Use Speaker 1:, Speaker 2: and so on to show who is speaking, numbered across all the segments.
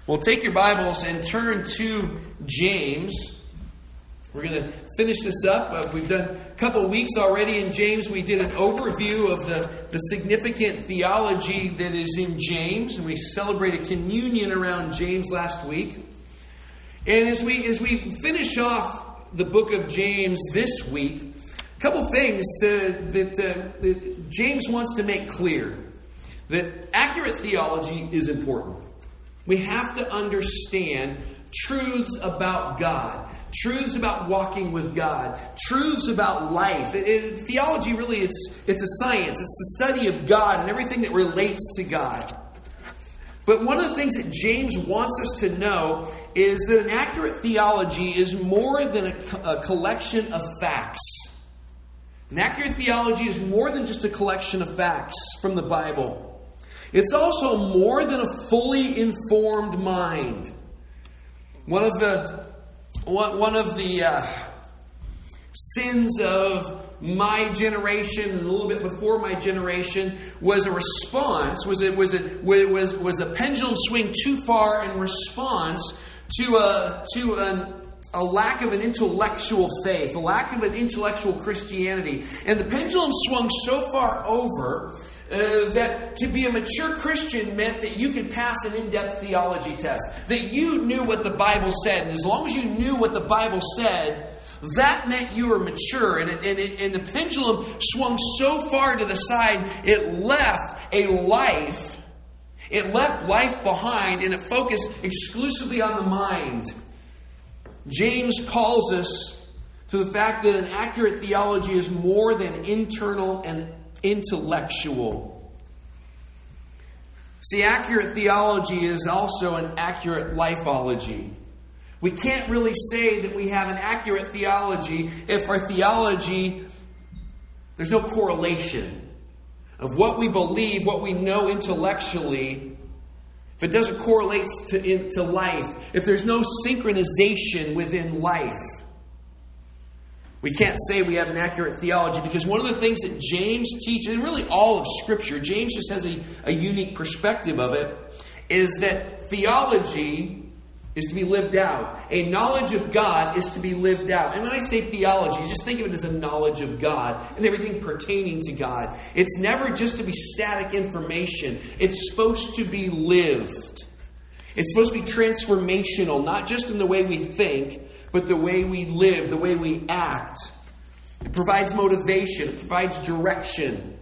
Speaker 1: Well, take your Bibles and turn to James. We're going to finish this up. We've done a couple of weeks already in James. We did an overview of the significant theology that is in James, and we celebrated communion around James last week. And as we finish off the book of James this week, a couple of things that James wants to make clear. That accurate theology is important. We have to understand truths about God, truths about walking with God, truths about life. Theology really, it's a science. It's the study of God and everything that relates to God. But one of the things that James wants us to know is that an accurate theology is more than a collection of facts. An accurate theology is more than just a collection of facts from the Bible. It's also more than a fully informed mind. One of the sins of my generation and a little bit before my generation was a response. Was a pendulum swing too far in response to a lack of an intellectual faith, a lack of an intellectual Christianity, and the pendulum swung so far over. That to be a mature Christian meant that you could pass an in-depth theology test. That you knew what the Bible said. And as long as you knew what the Bible said, that meant you were mature. And the pendulum swung so far to the side, it left life behind, and it focused exclusively on the mind. James calls us to the fact that an accurate theology is more than internal and intellectual. See, accurate theology is also an accurate lifeology. We can't really say that we have an accurate theology if our theology, there's no correlation of what we believe, what we know intellectually, if it doesn't correlate to life, if there's no synchronization within life. We can't say we have an accurate theology because one of the things that James teaches, and really all of Scripture, James just has a unique perspective of it, is that theology is to be lived out. A knowledge of God is to be lived out. And when I say theology, just think of it as a knowledge of God and everything pertaining to God. It's never just to be static information. It's supposed to be lived. It's supposed to be transformational, not just in the way we think, but the way we live, the way we act. It provides motivation. It provides direction.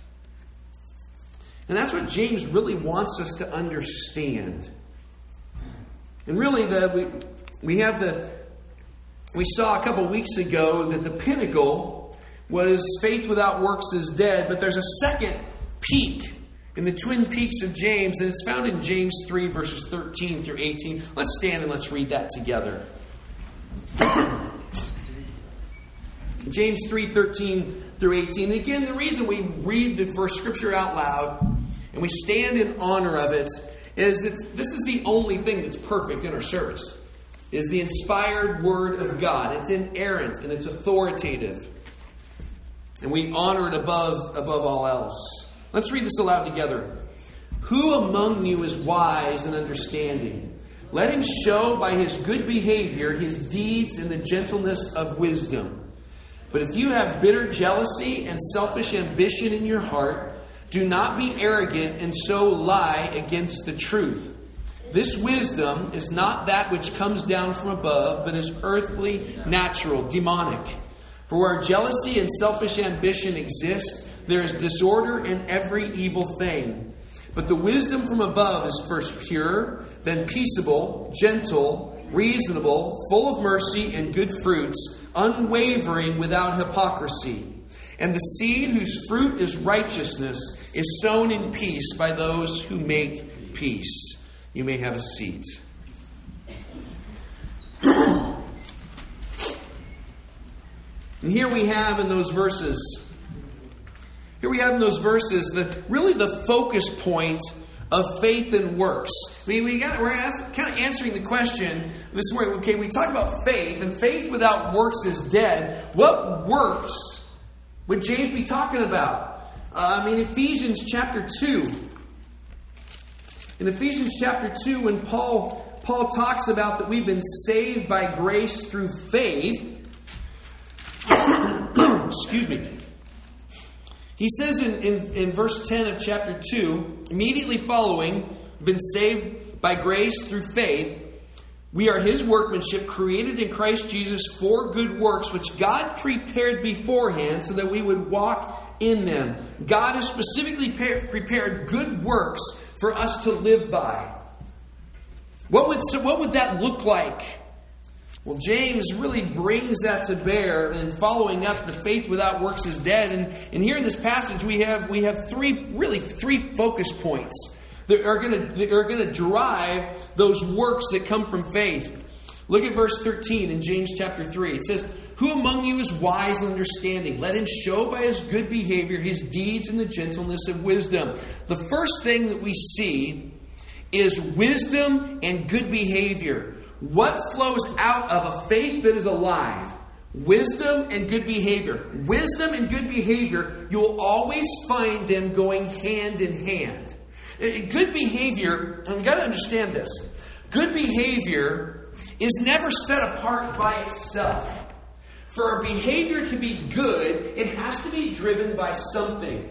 Speaker 1: And that's what James really wants us to understand. And really, we saw a couple weeks ago that the pinnacle was faith without works is dead, but there's a second peak in the twin peaks of James, and it's found in James 3, verses 13 through 18. Let's stand and let's read that together. James 3, 13 through 18. And again, the reason we read the verse Scripture out loud and we stand in honor of it is that this is the only thing that's perfect in our service. Is the inspired Word of God. It's inerrant and it's authoritative. And we honor it above all else. Let's read this aloud together. Who among you is wise and understanding? Let him show by his good behavior his deeds in the gentleness of wisdom. But if you have bitter jealousy and selfish ambition in your heart, do not be arrogant and so lie against the truth. This wisdom is not that which comes down from above, but is earthly, natural, demonic. For where jealousy and selfish ambition exist, there is disorder in every evil thing. But the wisdom from above is first pure, then peaceable, gentle, reasonable, full of mercy and good fruits, unwavering without hypocrisy. And the seed whose fruit is righteousness is sown in peace by those who make peace. You may have a seat. And here we have in those verses really the focus point of faith and works. We're kind of answering the question this way. Okay, we talk about faith, and faith without works is dead. What works would James be talking about? Ephesians chapter 2 In Ephesians chapter 2, when Paul talks about that we've been saved by grace through faith, excuse me, he says in verse 10 of chapter 2, immediately following, been saved by grace through faith, we are His workmanship, created in Christ Jesus for good works, which God prepared beforehand so that we would walk in them. God has specifically prepared good works for us to live by. What would that look like? Well, James really brings that to bear in following up the faith without works is dead. And here in this passage we have three focus points that are going to drive those works that come from faith. Look at verse 13 in James chapter 3. It says, "Who among you is wise and understanding? Let him show by his good behavior his deeds in the gentleness of wisdom." The first thing that we see is wisdom and good behavior. What flows out of a faith that is alive? Wisdom and good behavior. Wisdom and good behavior, you will always find them going hand in hand. Good behavior, and you've got to understand this, good behavior is never set apart by itself. For a behavior to be good, it has to be driven by something.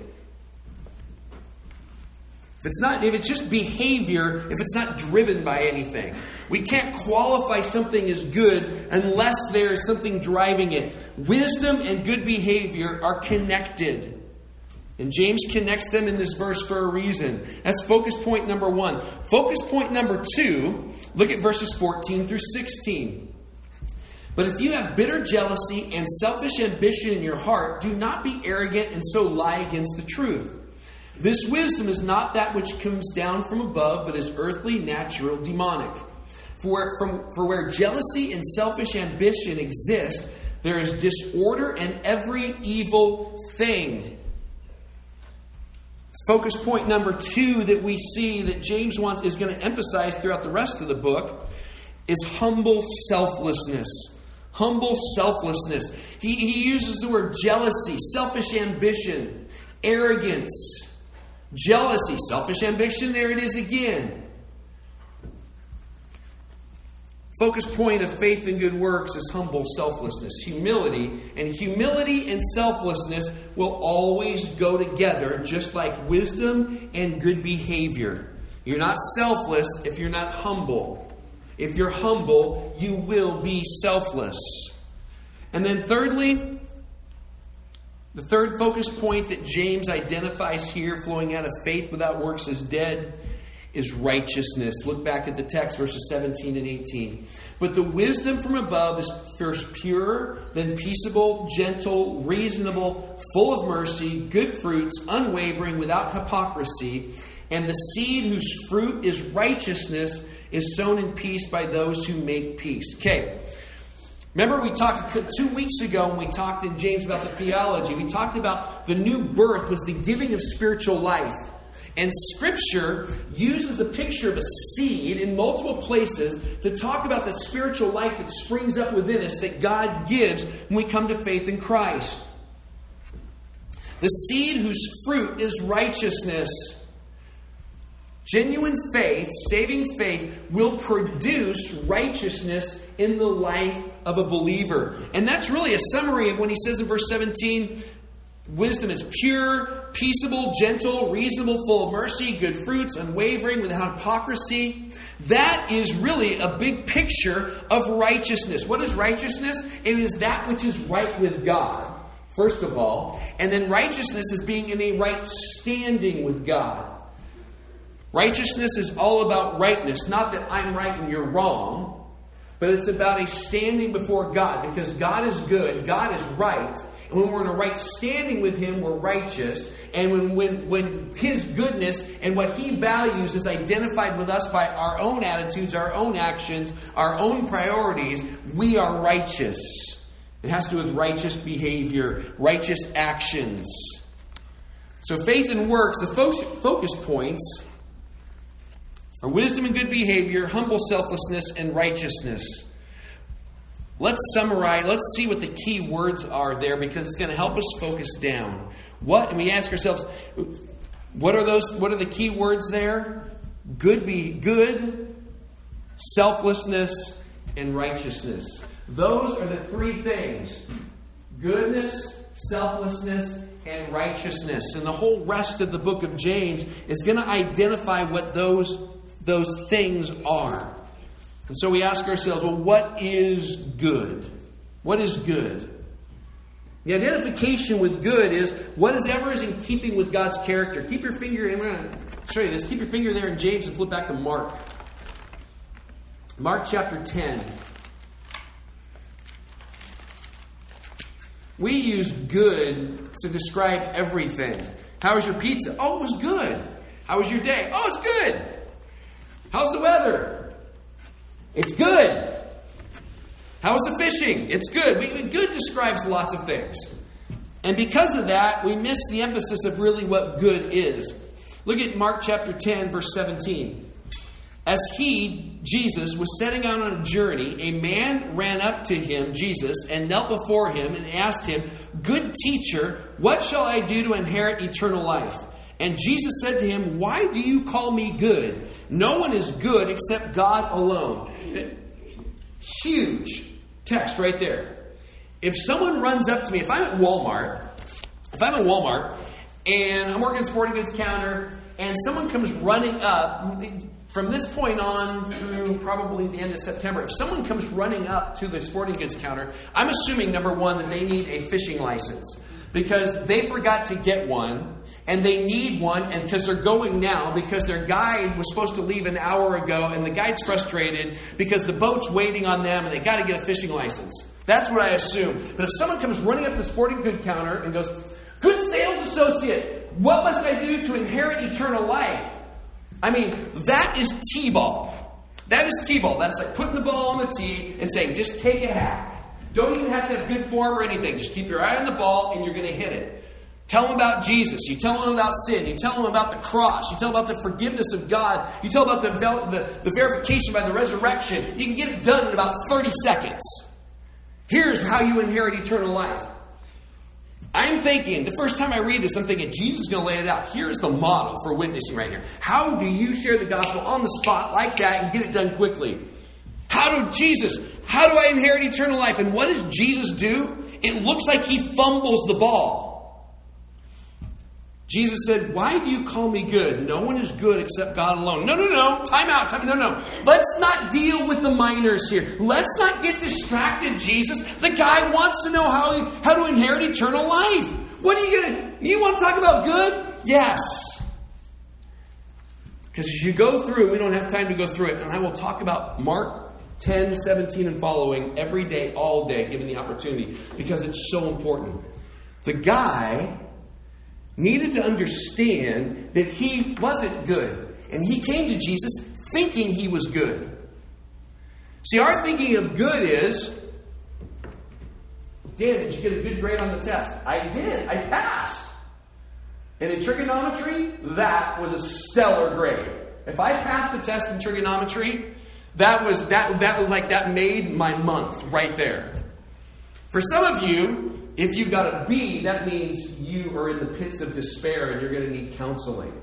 Speaker 1: If it's just behavior, if it's not driven by anything. We can't qualify something as good unless there is something driving it. Wisdom and good behavior are connected. And James connects them in this verse for a reason. That's focus point number 1. Focus point number 2, look at verses 14 through 16. "But if you have bitter jealousy and selfish ambition in your heart, do not be arrogant and so lie against the truth. This wisdom is not that which comes down from above, but is earthly, natural, demonic. For where jealousy and selfish ambition exist, there is disorder and every evil thing." Focus point number 2 that we see that James is going to emphasize throughout the rest of the book is humble selflessness. Humble selflessness. He uses the word jealousy, selfish ambition, arrogance, jealousy, selfish ambition. There it is again. Focus point of faith and good works is humble selflessness, humility. And humility and selflessness will always go together, just like wisdom and good behavior. You're not selfless if you're not humble. If you're humble, you will be selfless. And then thirdly, the third focus point that James identifies here, flowing out of faith without works is dead, is righteousness. Look back at the text, verses 17 and 18. "But the wisdom from above is first pure, then peaceable, gentle, reasonable, full of mercy, good fruits, unwavering, without hypocrisy. And the seed whose fruit is righteousness is sown in peace by those who make peace." Okay. Remember we talked 2 weeks ago when we talked in James about the theology. We talked about the new birth was the giving of spiritual life. And Scripture uses the picture of a seed in multiple places to talk about that spiritual life that springs up within us that God gives when we come to faith in Christ. The seed whose fruit is righteousness. Genuine faith, saving faith, will produce righteousness in the life of a believer. And that's really a summary of when he says in verse 17, wisdom is pure, peaceable, gentle, reasonable, full of mercy, good fruits, unwavering, without hypocrisy. That is really a big picture of righteousness. What is righteousness? It is that which is right with God, first of all. And then righteousness is being in a right standing with God. Righteousness is all about rightness. Not that I'm right and you're wrong, but it's about a standing before God. Because God is good, God is right. And when we're in a right standing with Him, we're righteous. And when His goodness and what He values is identified with us by our own attitudes, our own actions, our own priorities, we are righteous. It has to do with righteous behavior, righteous actions. So faith and works, the focus points are wisdom and good behavior, humble selflessness, and righteousness. Let's summarize. Let's see what the key words are there, because it's going to help us focus down. And we ask ourselves, what are those? What are the key words there? good, selflessness, and righteousness. Those are the three things. Goodness, selflessness, and righteousness. And the whole rest of the book of James is going to identify what those things are. And so we ask ourselves, well, what is good? What is good? The identification with good is whatever is in keeping with God's character. Keep your finger, and I'm going to show you this. Keep your finger there in James and flip back to Mark. Mark chapter 10. We use good to describe everything. How was your pizza? Oh, it was good. How was your day? Oh, it's good. How's the weather? It's good. How was the fishing? It's good. Good describes lots of things. And because of that, we miss the emphasis of really what good is. Look at Mark chapter 10, verse 17. As he, Jesus, was setting out on a journey, a man ran up to him, Jesus, and knelt before him and asked him, "Good teacher, what shall I do to inherit eternal life?" And Jesus said to him, "Why do you call me good? No one is good except God alone." Huge text right there. If someone runs up to me, if I'm at Walmart and I'm working sporting goods counter and someone comes running up, from this point on through probably the end of September, if someone comes running up to the sporting goods counter, I'm assuming, number one, that they need a fishing license because they forgot to get one. And they need one, and because they're going now, because their guide was supposed to leave an hour ago, and the guide's frustrated because the boat's waiting on them, and they got to get a fishing license. That's what I assume. But if someone comes running up to the sporting goods counter and goes, "Good sales associate, what must I do to inherit eternal life?" I mean, that is T-ball. That is T-ball. That's like putting the ball on the tee and saying, just take a hack. Don't even have to have good form or anything. Just keep your eye on the ball, and you're going to hit it. Tell them about Jesus. You tell them about sin. You tell them about the cross. You tell them about the forgiveness of God. You tell them about the verification by the resurrection. You can get it done in about 30 seconds. Here's how you inherit eternal life. I'm thinking, the first time I read this, I'm thinking, Jesus is going to lay it out. Here's the model for witnessing right here. How do you share the gospel on the spot like that and get it done quickly? How do I inherit eternal life? And what does Jesus do? It looks like he fumbles the ball. Jesus said, "Why do you call me good? No one is good except God alone." No. Time out. No. Let's not deal with the minors here. Let's not get distracted, Jesus. The guy wants to know how to inherit eternal life. What are you going to... You want to talk about good? Yes. Because as you go through, we don't have time to go through it. And I will talk about Mark 10, 17 and following every day, all day, given the opportunity. Because it's so important. The guy needed to understand that he wasn't good. And he came to Jesus thinking he was good. See, our thinking of good is, Dan, did you get a good grade on the test? I did. I passed. And in trigonometry, that was a stellar grade. If I passed the test in trigonometry, that made my month right there. For some of you, if you got a B, that means you are in the pits of despair and you're going to need counseling.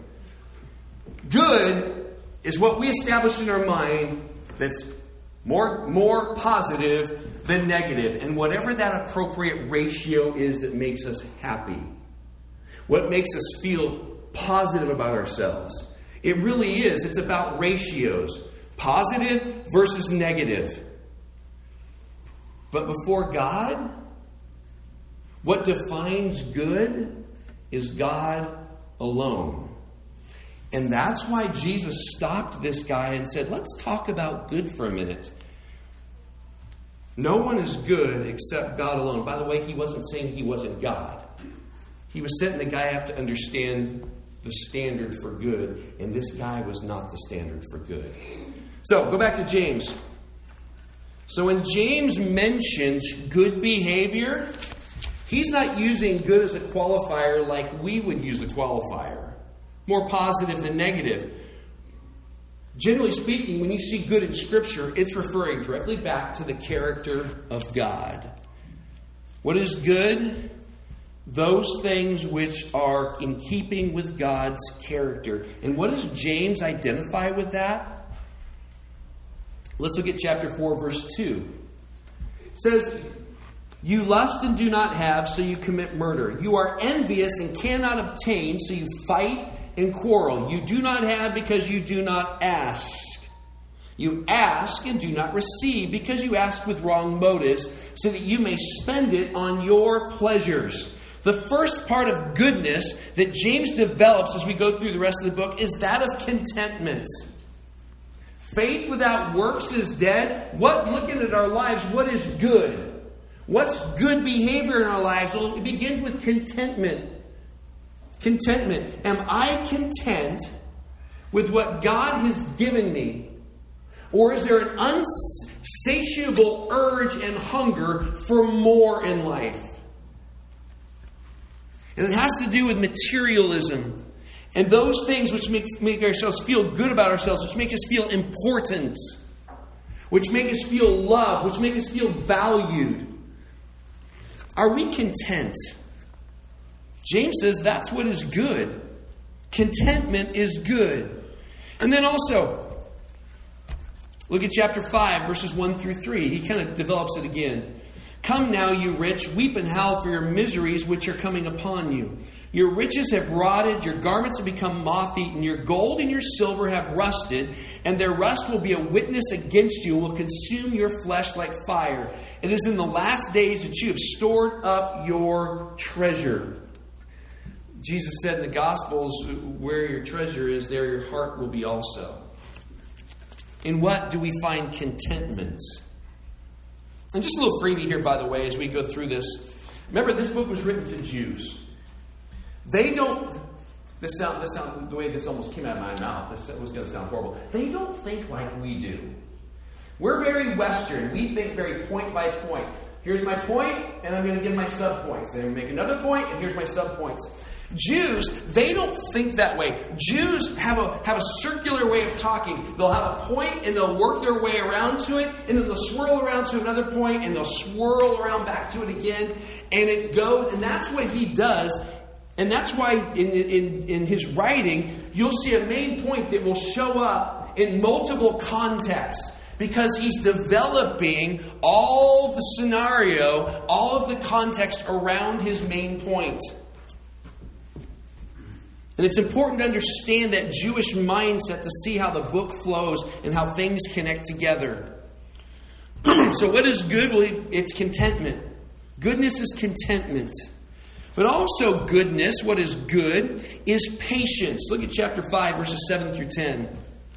Speaker 1: Good is what we establish in our mind that's more positive than negative. And whatever that appropriate ratio is that makes us happy. What makes us feel positive about ourselves. It really is. It's about ratios. Positive versus negative. But before God, what defines good is God alone. And that's why Jesus stopped this guy and said, let's talk about good for a minute. No one is good except God alone. By the way, he wasn't saying he wasn't God. He was setting the guy up to understand the standard for good. And this guy was not the standard for good. So, go back to James. So when James mentions good behavior, he's not using good as a qualifier like we would use a qualifier. More positive than negative. Generally speaking, when you see good in Scripture, it's referring directly back to the character of God. What is good? those things which are in keeping with God's character. And what does James identify with that? Let's look at chapter 4, verse 2. It says, you lust and do not have, so you commit murder. You are envious and cannot obtain, so you fight and quarrel. You do not have because you do not ask. You ask and do not receive because you ask with wrong motives, so that you may spend it on your pleasures. The first part of goodness that James develops as we go through the rest of the book is that of contentment. Faith without works is dead. Looking at our lives, what is good? What's good behavior in our lives? Well, it begins with contentment. Contentment. Am I content with what God has given me? Or is there an unsatiable urge and hunger for more in life? And it has to do with materialism. And those things which make ourselves feel good about ourselves, which make us feel important, which make us feel loved, which make us feel valued. Are we content? James says that's what is good. Contentment is good. And then also, look at chapter 5, verses 1 through 3. He kind of develops it again. Come now, you rich, weep and howl for your miseries which are coming upon you. Your riches have rotted, your garments have become moth-eaten, your gold and your silver have rusted, and their rust will be a witness against you and will consume your flesh like fire. It is in the last days that you have stored up your treasure. Jesus said in the Gospels, where your treasure is, there your heart will be also. In what do we find contentment? And just a little freebie here, by the way, as we go through this. Remember, this book was written to Jews. They don't, the way this almost came out of my mouth, this was going to sound horrible. They don't think like we do. We're very Western. We think very point by point. Here's my point, and I'm going to give my sub-points. Then make another point, and here's my sub-points. Jews, they don't think that way. Jews have a circular way of talking. They'll have a point, and they'll work their way around to it, and then they'll swirl around to another point, and they'll swirl around back to it again, and it goes, and that's what he does. And that's why in his writing, you'll see a main point that will show up in multiple contexts. Because he's developing all the scenario, all of the context around his main point. And it's important to understand that Jewish mindset to see how the book flows and how things connect together. So what is good? Well, it's contentment. Goodness is contentment. But also goodness, what is good, is patience. Look at chapter 5, verses 7 through 10.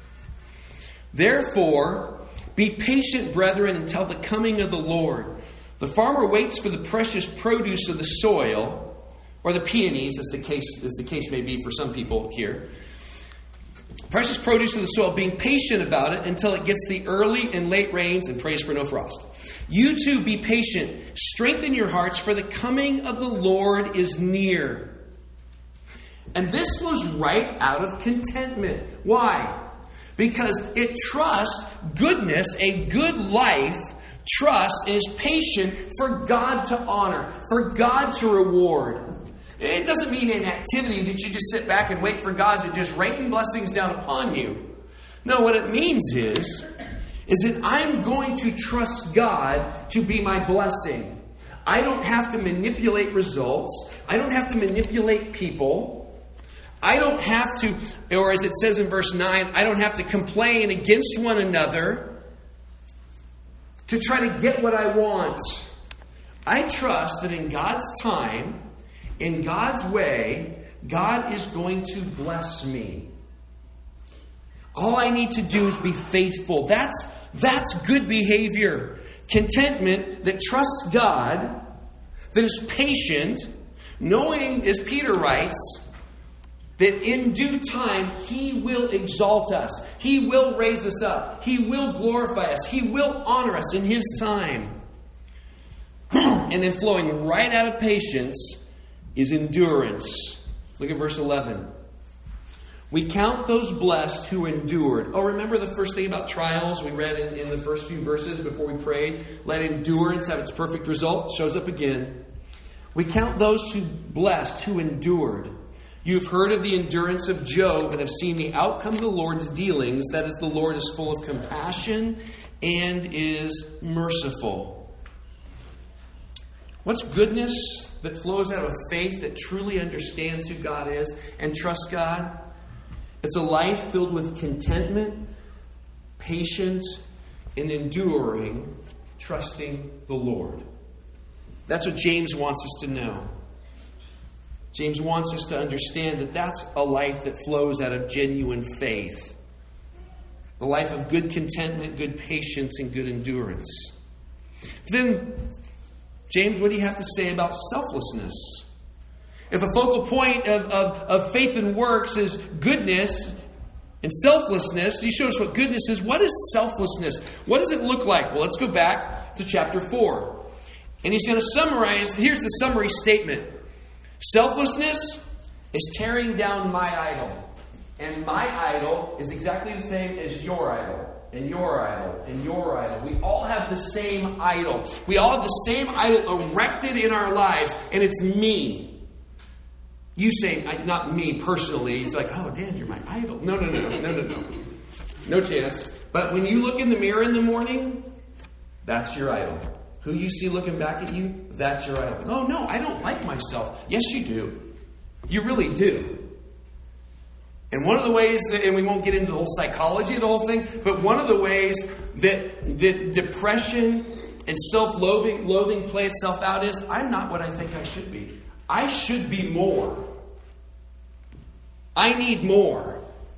Speaker 1: Therefore, be patient, brethren, until the coming of the Lord. The farmer waits for the precious produce of the soil, or the peonies, as the case may be for some people here. Precious produce of the soil, being patient about it until it gets the early and late rains, and prays for no frost. You too be patient. Strengthen your hearts, for the coming of the Lord is near. And this flows right out of contentment. Why? Because it trusts goodness, a good life, trusts and is patient for God to honor, for God to reward. It doesn't mean an activity that you just sit back and wait for God to just rain blessings down upon you. No, what it means is that I'm going to trust God to be my blessing. I don't have to manipulate results. I don't have to manipulate people. I don't have to, or as it says in verse 9, I don't have to complain against one another to try to get what I want. I trust that in God's time, in God's way, God is going to bless me. All I need to do is be faithful. That's good behavior. Contentment that trusts God, that is patient, knowing, as Peter writes, that in due time He will exalt us. He will raise us up. He will glorify us. He will honor us in His time. And then flowing right out of patience is endurance. Look at verse 11. We count those blessed who endured. Oh, remember the first thing about trials we read in the first few verses before we prayed? Let endurance have its perfect result. Shows up again. We count those who blessed, who endured. You've heard of the endurance of Job and have seen the outcome of the Lord's dealings. That is, the Lord is full of compassion and is merciful. What's goodness that flows out of faith that truly understands who God is and trusts God? It's a life filled with contentment, patience, and enduring, trusting the Lord. That's what James wants us to know. James wants us to understand that that's a life that flows out of genuine faith. The life of good contentment, good patience, and good endurance. Then, James, what do you have to say about selflessness? If a focal point of faith and works is goodness and selflessness, you show us what goodness is. What is selflessness? What does it look like? Well, let's go back to chapter 4. And he's going to summarize. Here's the summary statement. Selflessness is tearing down my idol. And my idol is exactly the same as your idol. And your idol. And your idol. We all have the same idol. We all have the same idol erected in our lives. And it's me. You say, not me personally. It's like, oh, Dan, you're my idol. No. No chance. But when you look in the mirror in the morning, that's your idol. Who you see looking back at you, that's your idol. Oh, no, I don't like myself. Yes, you do. You really do. And one of the ways that, and we won't get into the whole psychology of the whole thing, but one of the ways that depression and self-loathing play itself out is, I'm not what I think I should be. I should be more. I need more.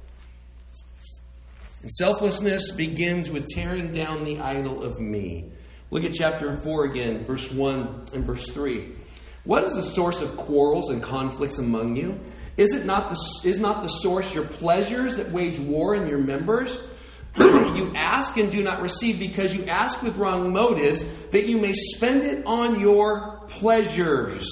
Speaker 1: And selflessness begins with tearing down the idol of me. Look at chapter 4 again, verse 1 and verse 3. What is the source of quarrels and conflicts among you? Is not the source your pleasures that wage war in your members? You ask and do not receive because you ask with wrong motives, that you may spend it on your pleasures.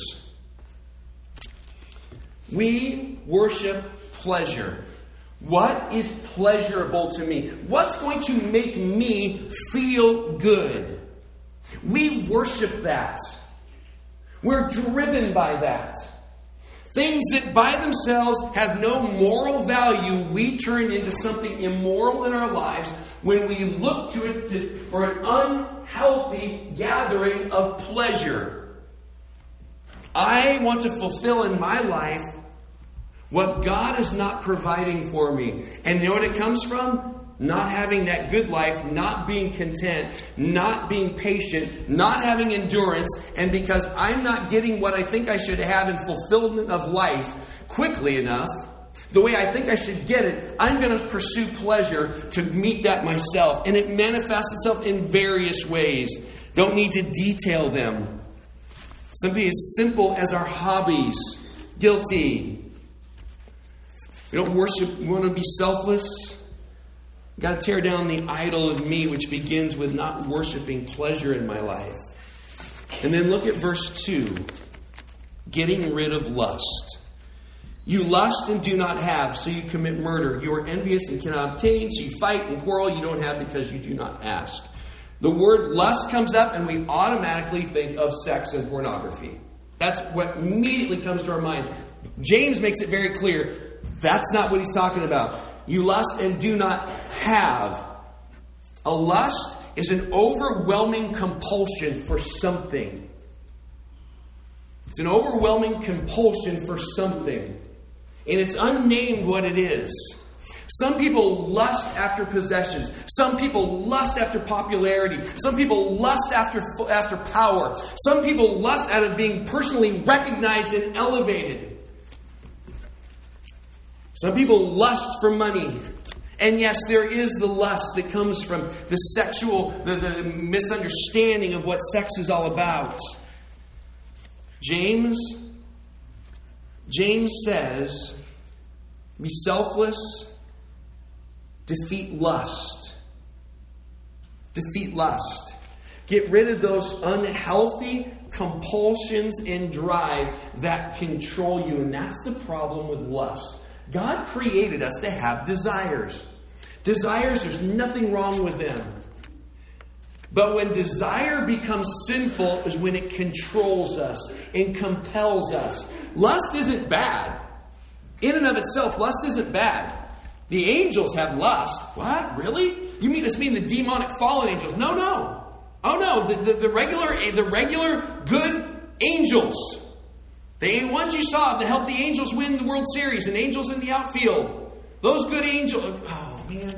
Speaker 1: We worship pleasure. What is pleasurable to me? What's going to make me feel good? We worship that. We're driven by that. Things that by themselves have no moral value, we turn into something immoral in our lives when we look to it for an unhealthy gathering of pleasure. I want to fulfill in my life what God is not providing for me. And you know what it comes from? Not having that good life, not being content, not being patient, not having endurance, and because I'm not getting what I think I should have in fulfillment of life quickly enough, the way I think I should get it, I'm going to pursue pleasure to meet that myself. And it manifests itself in various ways. Don't need to detail them. Something as simple as our hobbies. Guilty. We don't worship, we want to be selfless. We've got to tear down the idol of me, which begins with not worshiping pleasure in my life. And then look at verse 2. Getting rid of lust. You lust and do not have, so you commit murder. You are envious and cannot obtain, so you fight and quarrel. You don't have because you do not ask. The word lust comes up and we automatically think of sex and pornography. That's what immediately comes to our mind. James makes it very clear. That's not what he's talking about. You lust and do not have. A lust is an overwhelming compulsion for something. It's an overwhelming compulsion for something. And it's unnamed what it is. Some people lust after possessions. Some people lust after popularity. Some people lust after power. Some people lust out of being personally recognized and elevated. Some people lust for money. And yes, there is the lust that comes from the sexual, the misunderstanding of what sex is all about. James says, be selfless, defeat lust. Defeat lust. Get rid of those unhealthy compulsions and drive that control you. And that's the problem with lust. God created us to have desires. Desires, there's nothing wrong with them. But when desire becomes sinful is when it controls us and compels us. Lust isn't bad. In and of itself, lust isn't bad. The angels have lust. What? Really? You mean the demonic fallen angels? No. Oh no, the regular good angels. The ones you saw that helped the Angels win the World Series and Angels in the outfield. Those good angels. Oh, man.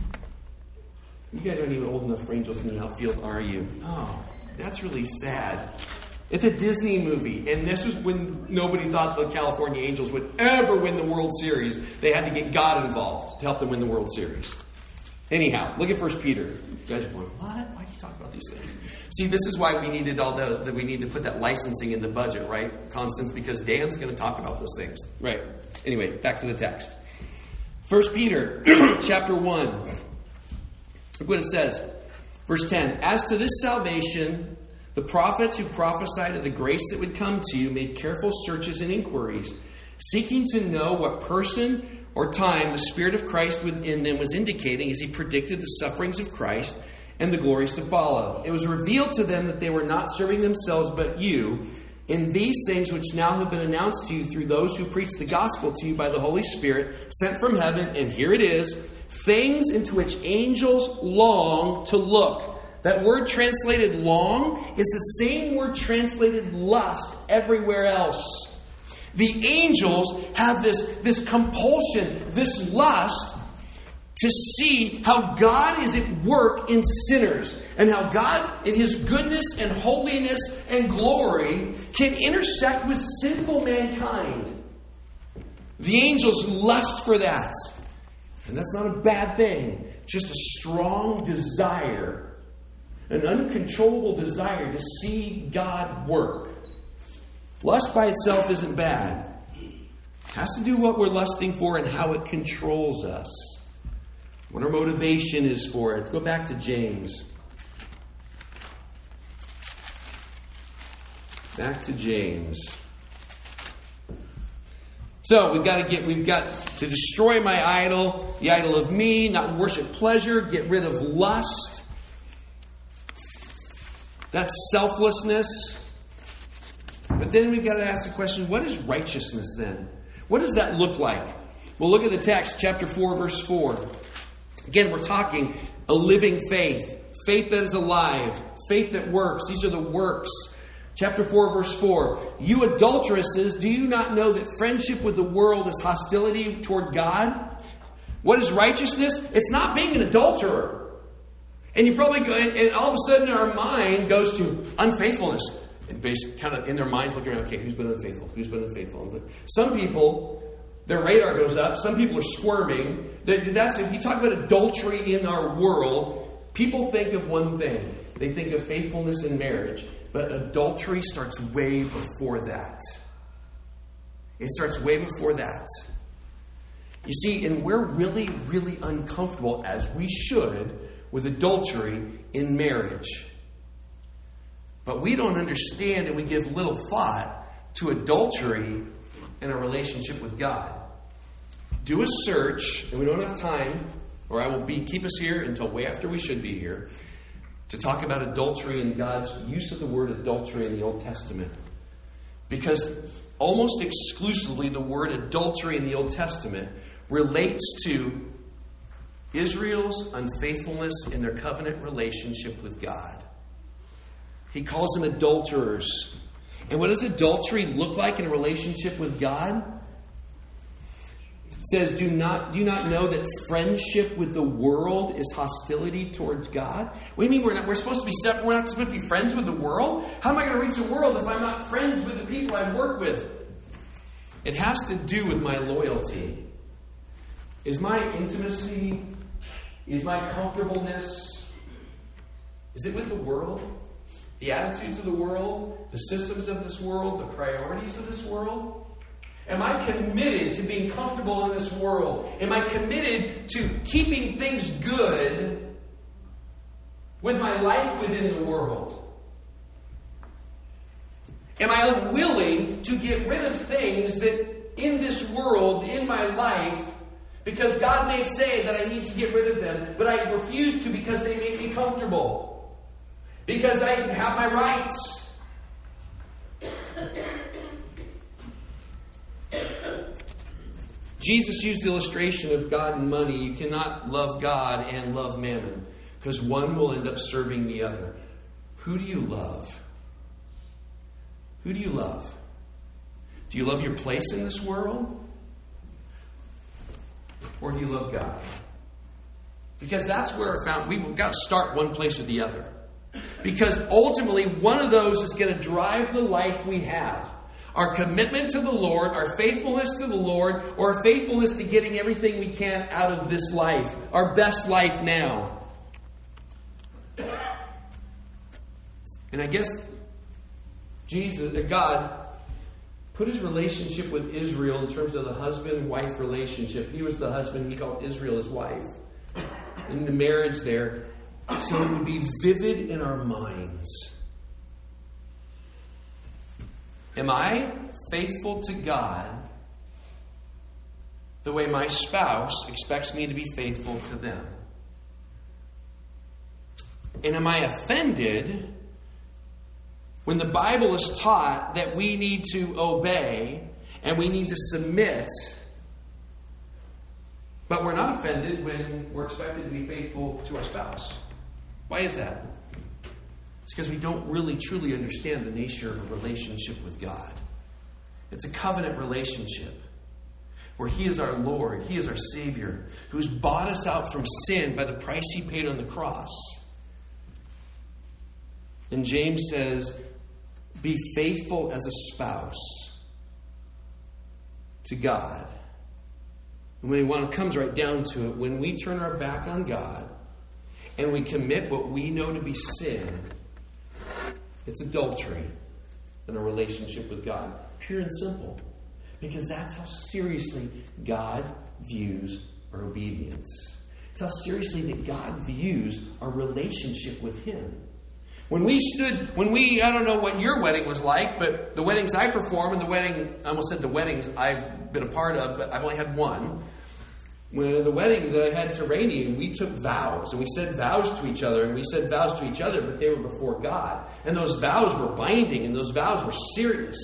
Speaker 1: You guys aren't even old enough for Angels in the outfield, are you? Oh, that's really sad. It's a Disney movie. And this was when nobody thought the California Angels would ever win the World Series. They had to get God involved to help them win the World Series. Anyhow, look at 1 Peter. You guys are going, what? Why do you talk about these things? See, this is why we needed we need to put that licensing in the budget, right, Constance? Because Dan's going to talk about those things. Right. Anyway, back to the text. 1 Peter chapter 1. Look what it says. Verse 10. As to this salvation, the prophets who prophesied of the grace that would come to you made careful searches and inquiries, seeking to know what person or time the Spirit of Christ within them was indicating as he predicted the sufferings of Christ and the glories to follow. It was revealed to them that they were not serving themselves but you in these things which now have been announced to you through those who preach the gospel to you by the Holy Spirit sent from heaven. And here it is, things into which angels long to look. That word translated long is the same word translated lust everywhere else. The angels have this compulsion, this lust to see how God is at work in sinners and how God, in His goodness and holiness and glory, can intersect with sinful mankind. The angels lust for that. And that's not a bad thing. Just a strong desire, an uncontrollable desire to see God work. Lust by itself isn't bad. It has to do what we're lusting for and how it controls us. What our motivation is for it. Go back to James. Back to James. So we've got to destroy my idol, the idol of me, not worship pleasure, get rid of lust. That's selflessness. But then we've got to ask the question, what is righteousness then? What does that look like? Well, look at the text, chapter 4, verse 4. Again, we're talking a living faith. Faith that is alive. Faith that works. These are the works. Chapter 4, verse 4. You adulteresses, do you not know that friendship with the world is hostility toward God? What is righteousness? It's not being an adulterer. And you probably go, and all of a sudden our mind goes to unfaithfulness. And basically, kind of in their minds looking around, okay, who's been unfaithful? Who's been unfaithful? Some people, their radar goes up. Some people are squirming. That's if you talk about adultery in our world, people think of one thing. They think of faithfulness in marriage. But adultery starts way before that. It starts way before that. You see, and we're really, really uncomfortable, as we should, with adultery in marriage. But we don't understand and we give little thought to adultery in a relationship with God. Do a search, and we don't have time, or I will keep us here until way after we should be here, to talk about adultery and God's use of the word adultery in the Old Testament. Because almost exclusively the word adultery in the Old Testament relates to Israel's unfaithfulness in their covenant relationship with God. He calls them adulterers. And what does adultery look like in a relationship with God? It says, do you not know that friendship with the world is hostility towards God? What do you mean we're supposed to be separate? We're not supposed to be friends with the world? How am I going to reach the world if I'm not friends with the people I work with? It has to do with my loyalty. Is my intimacy, is my comfortableness, is it with the world? The attitudes of the world, the systems of this world, the priorities of this world? Am I committed to being comfortable in this world? Am I committed to keeping things good with my life within the world? Am I unwilling to get rid of things that in this world, in my life, because God may say that I need to get rid of them, but I refuse to because they make me comfortable? because I have my rights. Jesus used the illustration of God and money. You cannot love God and love mammon, because one will end up serving the other. Who do you love? Who do you love? Do you love your place in this world? Or do you love God? Because that's where we've got to start one place or the other. Because ultimately, one of those is going to drive the life we have. Our commitment to the Lord, our faithfulness to the Lord, or our faithfulness to getting everything we can out of this life. Our best life now. And I guess God put his relationship with Israel in terms of the husband-wife relationship. He was the husband, he called Israel his wife. In the marriage there, so it would be vivid in our minds. Am I faithful to God the way my spouse expects me to be faithful to them? And am I offended when the Bible is taught that we need to obey and we need to submit, but we're not offended when we're expected to be faithful to our spouse? Why is that? It's because we don't really truly understand the nature of a relationship with God. It's a covenant relationship where He is our Lord, He is our Savior, who's bought us out from sin by the price He paid on the cross. And James says, be faithful as a spouse to God. And when it comes right down to it, when we turn our back on God and we commit what we know to be sin, it's adultery in a relationship with God. Pure and simple. Because that's how seriously God views our obedience. It's how seriously that God views our relationship with Him. I don't know what your wedding was like, but the weddings I perform and I almost said the weddings I've been a part of, but I've only had one. When the wedding that I had to Rainey, we took vows, and we said vows to each other, but they were before God. And those vows were binding, and those vows were serious.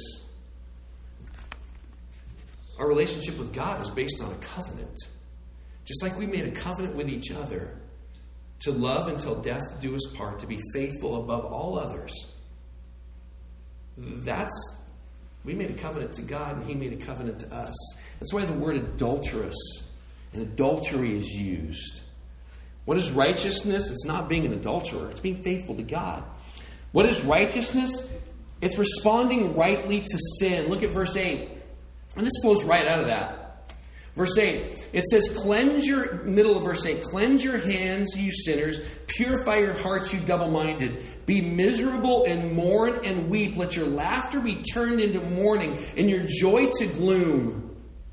Speaker 1: Our relationship with God is based on a covenant. Just like we made a covenant with each other to love until death do us part, to be faithful above all others. We made a covenant to God, and He made a covenant to us. That's why the word adulterous and adultery is used. What is righteousness? It's not being an adulterer. It's being faithful to God. What is righteousness? It's responding rightly to sin. Look at verse 8. And this flows right out of that. Verse 8. It says, middle of verse 8, cleanse your hands, you sinners. Purify your hearts, you double-minded. Be miserable and mourn and weep. Let your laughter be turned into mourning and your joy to gloom.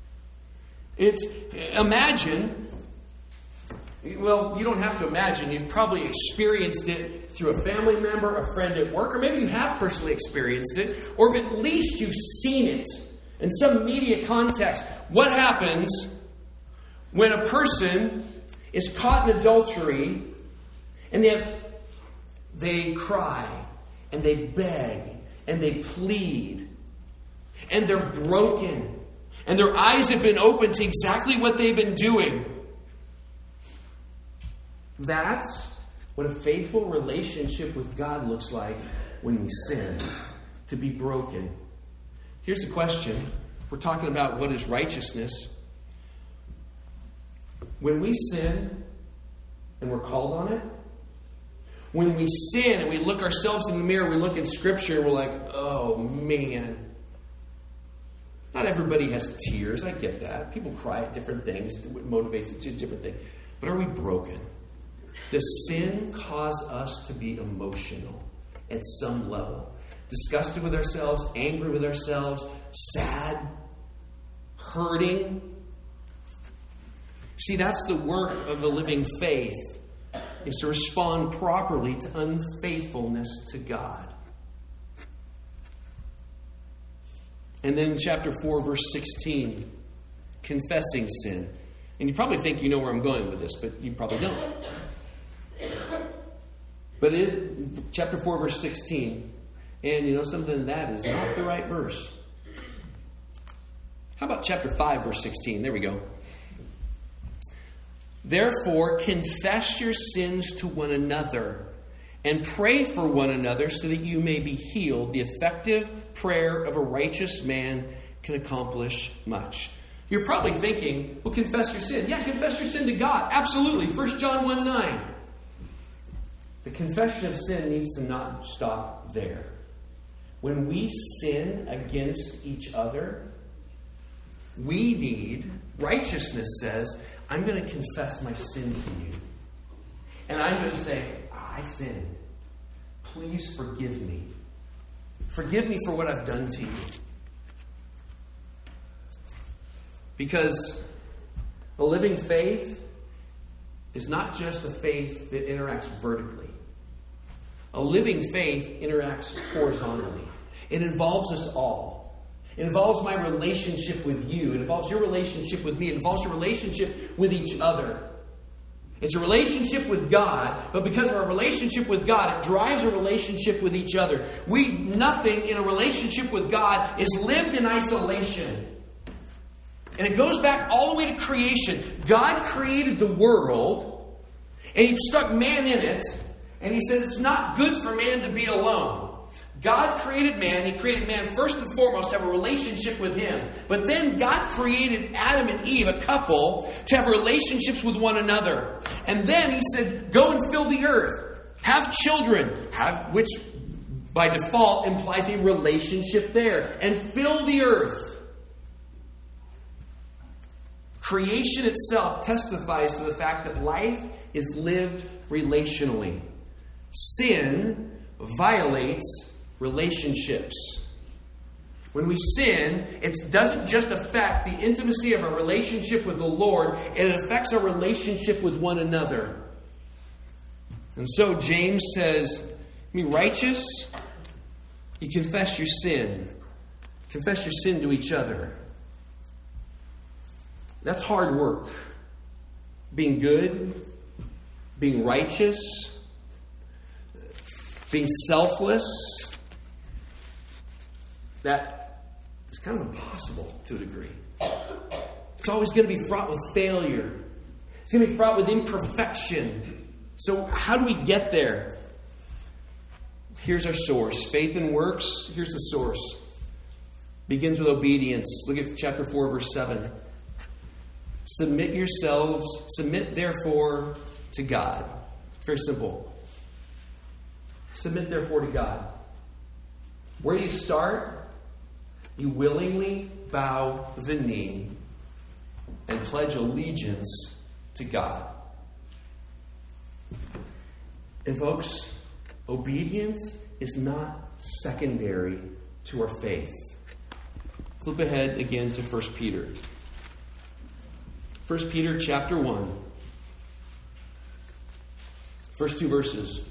Speaker 1: Imagine, well, you don't have to imagine. You've probably experienced it through a family member, a friend at work, or maybe you have personally experienced it, or at least you've seen it in some media context. What happens when a person is caught in adultery and they cry and they beg and they plead and they're broken? And their eyes have been opened to exactly what they've been doing. That's what a faithful relationship with God looks like when we sin. To be broken. Here's the question. We're talking about what is righteousness. When we sin and we're called on it, when we sin and we look ourselves in the mirror, we look in Scripture and we're like, oh man. Not everybody has tears. I get that. People cry at different things. It motivates them to different things. But are we broken? Does sin cause us to be emotional at some level? Disgusted with ourselves, angry with ourselves, sad, hurting? See, that's the work of a living faith, is to respond properly to unfaithfulness to God. And then chapter 4, verse 16, confessing sin. And you probably think you know where I'm going with this, but you probably don't. But it is chapter 4, verse 16. And you know something? That is not the right verse. How about chapter 5, verse 16? There we go. Therefore, confess your sins to one another and pray for one another so that you may be healed. The effective prayer of a righteous man can accomplish much. You're probably thinking, well, confess your sin. Yeah, confess your sin to God. Absolutely. 1 John 1:9. The confession of sin needs to not stop there. When we sin against each other, we need, righteousness says, I'm going to confess my sin to you. And I'm going to say, I sinned. Please forgive me. Forgive me for what I've done to you. Because a living faith is not just a faith that interacts vertically. A living faith interacts horizontally. It involves us all. It involves my relationship with you. It involves your relationship with me. It involves your relationship with each other. It's a relationship with God, but because of our relationship with God, it drives a relationship with each other. Nothing in a relationship with God is lived in isolation. And it goes back all the way to creation. God created the world, and He stuck man in it, and He said it's not good for man to be alone. God created man. He created man first and foremost to have a relationship with Him. But then God created Adam and Eve, a couple, to have relationships with one another. And then He said, go and fill the earth. Have children. Which by default implies a relationship there. And fill the earth. Creation itself testifies to the fact that life is lived relationally. Sin violates relationships. When we sin, it doesn't just affect the intimacy of our relationship with the Lord, it affects our relationship with one another. And so James says, be righteous, you confess your sin. Confess your sin to each other. That's hard work. Being good, being righteous, being selfless, that is kind of impossible to a degree. It's always going to be fraught with failure. It's going to be fraught with imperfection. So how do we get there? Here's our source. Faith and works. Here's the source. Begins with obedience. Look at chapter 4, verse 7. Submit therefore to God. Very simple. Submit therefore to God. Where do you start? You willingly bow the knee and pledge allegiance to God. And folks, obedience is not secondary to our faith. Flip ahead again to 1 Peter. 1 Peter chapter 1. First two verses.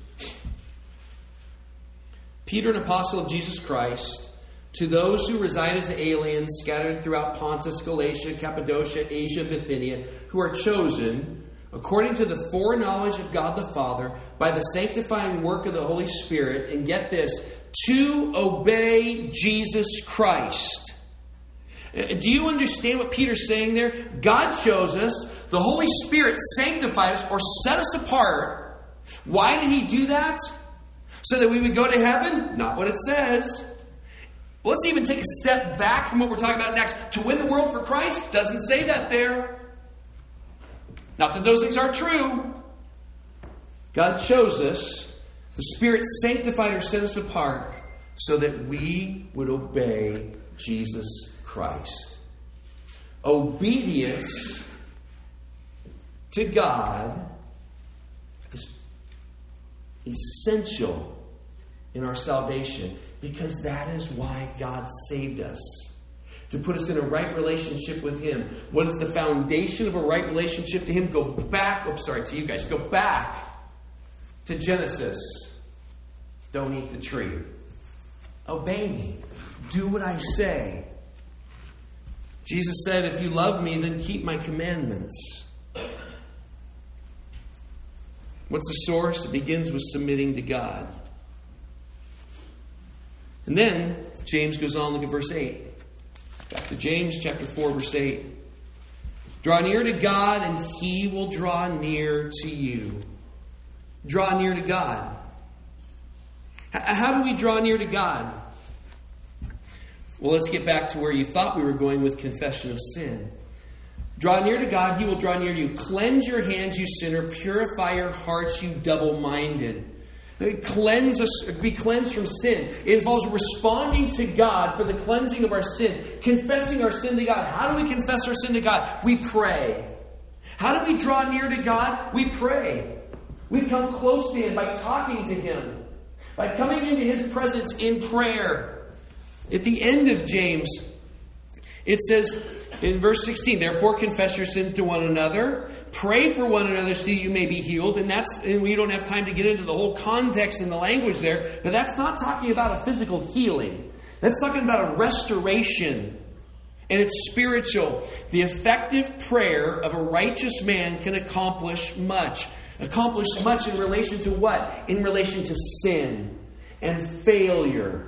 Speaker 1: Peter, an apostle of Jesus Christ, to those who reside as aliens scattered throughout Pontus, Galatia, Cappadocia, Asia, Bithynia, who are chosen, according to the foreknowledge of God the Father, by the sanctifying work of the Holy Spirit, and get this, to obey Jesus Christ. Do you understand what Peter's saying there? God chose us. The Holy Spirit sanctified us or set us apart. Why did He do that? So that we would go to heaven? Not what it says. Let's even take a step back from what we're talking about next. To win the world for Christ? Doesn't say that there. Not that those things aren't true. God chose us. The Spirit sanctified or set us apart so that we would obey Jesus Christ. Obedience to God is essential in our salvation because that is why God saved us. To put us in a right relationship with Him. What is the foundation of a right relationship to Him? Go back to Genesis. Don't eat the tree. Obey me. Do what I say. Jesus said, if you love me, then keep my commandments. What's the source? It begins with submitting to God. And then James goes on, look at verse 8. Back to James chapter 4, verse 8. Draw near to God, and He will draw near to you. Draw near to God. How do we draw near to God? Well, let's get back to where you thought we were going with confession of sin. Draw near to God, He will draw near to you. Cleanse your hands, you sinner. Purify your hearts, you double-minded. Be cleansed from sin. It involves responding to God for the cleansing of our sin. Confessing our sin to God. How do we confess our sin to God? We pray. How do we draw near to God? We pray. We come close to Him by talking to Him. By coming into His presence in prayer. At the end of James, it says in verse 16, therefore confess your sins to one another. Pray for one another so you may be healed. And we don't have time to get into the whole context and the language there. But that's not talking about a physical healing. That's talking about a restoration. And it's spiritual. The effective prayer of a righteous man can accomplish much. Accomplish much in relation to what? In relation to sin and failure.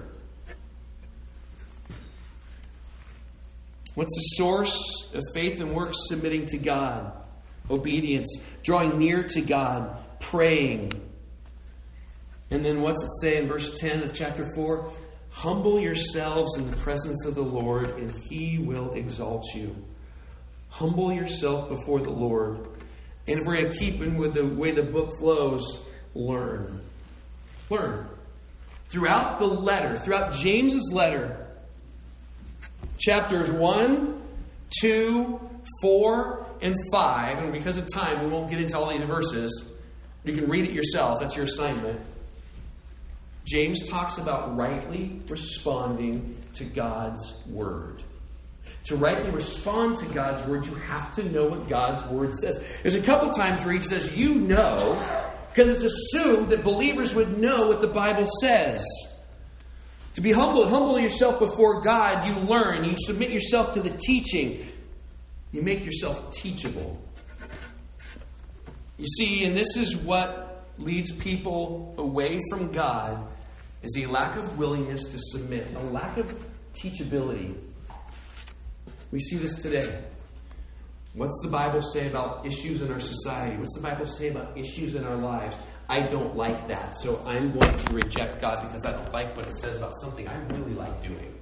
Speaker 1: What's the source of faith and works? Submitting to God. Obedience. Drawing near to God. Praying. And then what's it say in verse 10 of chapter 4? Humble yourselves in the presence of the Lord, and He will exalt you. Humble yourself before the Lord. And if we're going to keep in with the way the book flows, learn. Learn. Throughout the letter, throughout James's letter, chapters 1, 2, 4, and 5, and because of time, we won't get into all these verses. You can read it yourself. That's your assignment. James talks about rightly responding to God's Word. To rightly respond to God's Word, you have to know what God's Word says. There's a couple times where he says, you know, because it's assumed that believers would know what the Bible says. To be humble yourself before God, you learn. You submit yourself to the teaching. You make yourself teachable. You see, and this is what leads people away from God, is a lack of willingness to submit, a lack of teachability. We see this today. What's the Bible say about issues in our society? What's the Bible say about issues in our lives? I don't like that, so I'm going to reject God because I don't like what it says about something I really like doing.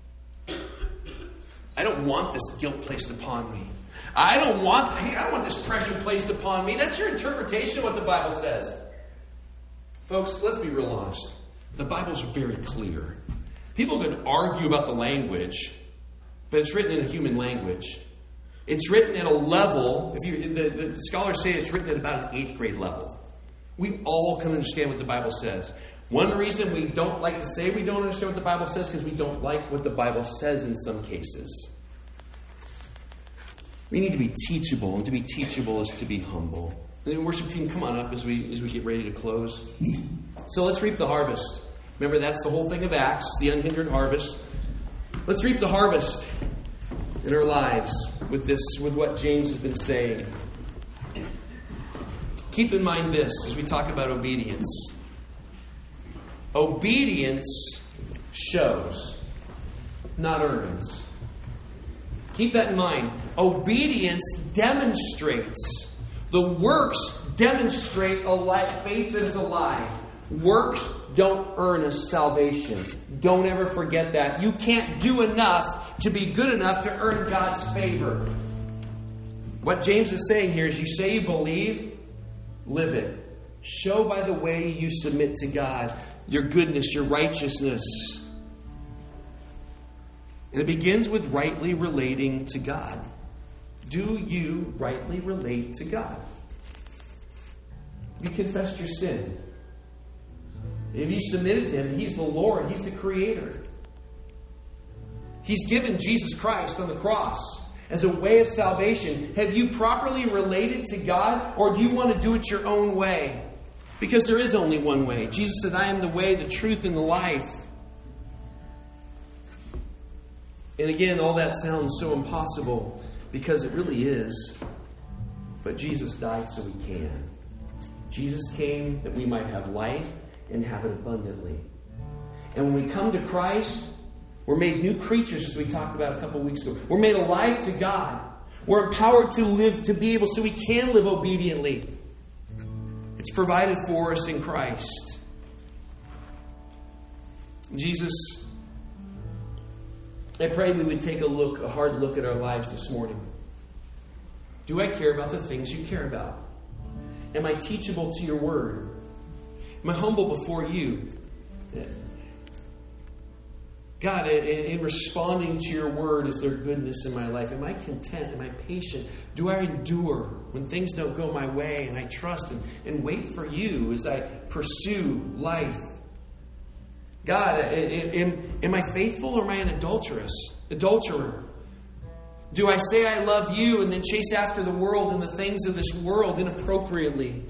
Speaker 1: I don't want this guilt placed upon me. I don't want this pressure placed upon me. That's your interpretation of what the Bible says. Folks, let's be real honest. The Bible's very clear. People can argue about the language, but it's written in a human language. It's written at a level, the scholars say it's written at about an 8th grade level. We all can understand what the Bible says. One reason we don't like to say we don't understand what the Bible says is because we don't like what the Bible says in some cases. We need to be teachable, and to be teachable is to be humble. And the worship team, come on up as we get ready to close. So let's reap the harvest. Remember, that's the whole thing of Acts, the unhindered harvest. Let's reap the harvest in our lives with what James has been saying. Keep in mind this as we talk about obedience. Obedience shows, not earns. Keep that in mind. Obedience demonstrates. The works demonstrate a faith that is alive. Works don't earn us salvation. Don't ever forget that. You can't do enough to be good enough to earn God's favor. What James is saying here is you say you believe, live it. Show by the way you submit to God your goodness, your righteousness. And it begins with rightly relating to God. Do you rightly relate to God? You confessed your sin. If you submitted to Him, He's the Lord. He's the Creator. He's given Jesus Christ on the cross as a way of salvation. Have you properly related to God, or do you want to do it your own way? Because there is only one way. Jesus said, I am the way, the truth, and the life. And again, all that sounds so impossible because it really is. But Jesus died so we can. Jesus came that we might have life and have it abundantly. And when we come to Christ, we're made new creatures, as we talked about a couple of weeks ago. We're made alive to God. We're empowered to live, to be able, so we can live obediently. It's provided for us in Christ. Jesus, I pray we would take a hard look at our lives this morning. Do I care about the things you care about? Am I teachable to your word? Am I humble before you? God, in responding to your word, is there goodness in my life? Am I content? Am I patient? Do I endure when things don't go my way? And I trust and wait for you as I pursue life. God, am I faithful or am I an adulterer? Do I say I love you and then chase after the world and the things of this world inappropriately?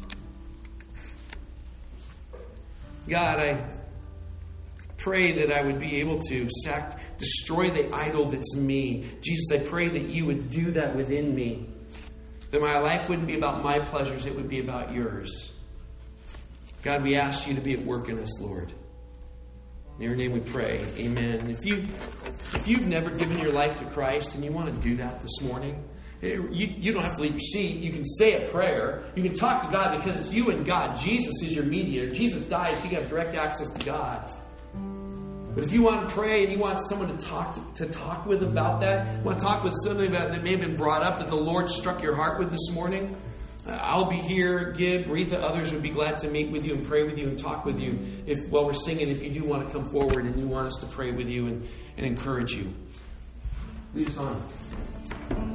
Speaker 1: God, I pray that I would be able to destroy the idol that's me. Jesus, I pray that you would do that within me. That my life wouldn't be about my pleasures, it would be about yours. God, we ask you to be at work in us, Lord. In your name we pray. Amen. If you've never given your life to Christ and you want to do that this morning, you don't have to leave your seat. You can say a prayer. You can talk to God because it's you and God. Jesus is your mediator. Jesus died so you can have direct access to God. But if you want to pray and you want someone to talk with about that, you want to talk with something about that may have been brought up that the Lord struck your heart with this morning, I'll be here. Gib, Retha, others would be glad to meet with you and pray with you and talk with you while we're singing. If you do want to come forward and you want us to pray with you and encourage you, lead us on.